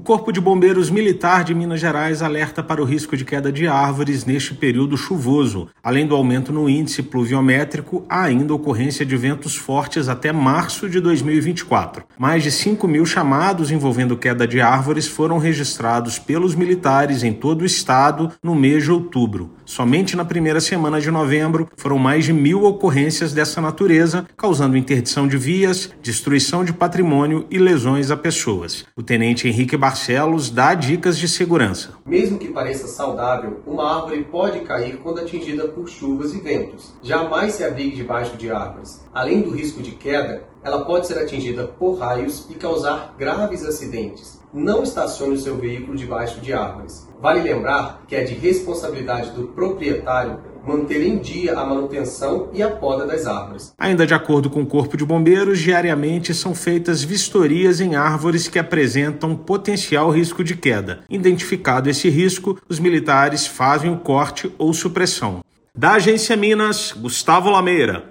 Corpo de Bombeiros Militar de Minas Gerais alerta para o risco de queda de árvores neste período chuvoso. Além do aumento no índice pluviométrico, há ainda ocorrência de ventos fortes até março de 2024. Mais de 5.000 chamados envolvendo queda de árvores foram registrados pelos militares em todo o estado no mês de outubro. Somente na primeira semana de novembro, foram mais de 1.000 ocorrências dessa natureza, causando interdição de vias, destruição de patrimônio e lesões a pessoas. O tenente Henrique Barcelos dá dicas de segurança. Mesmo que pareça saudável, uma árvore pode cair quando atingida por chuvas e ventos. Jamais se abrigue debaixo de árvores. Além do risco de queda, ela pode ser atingida por raios e causar graves acidentes. Não estacione o seu veículo debaixo de árvores. Vale lembrar que é de responsabilidade do proprietário manter em dia a manutenção e a poda das árvores. Ainda de acordo com o Corpo de Bombeiros, diariamente são feitas vistorias em árvores que apresentam potencial risco de queda. Identificado esse risco, os militares fazem o corte ou supressão. Da Agência Minas, Gustavo Lameira.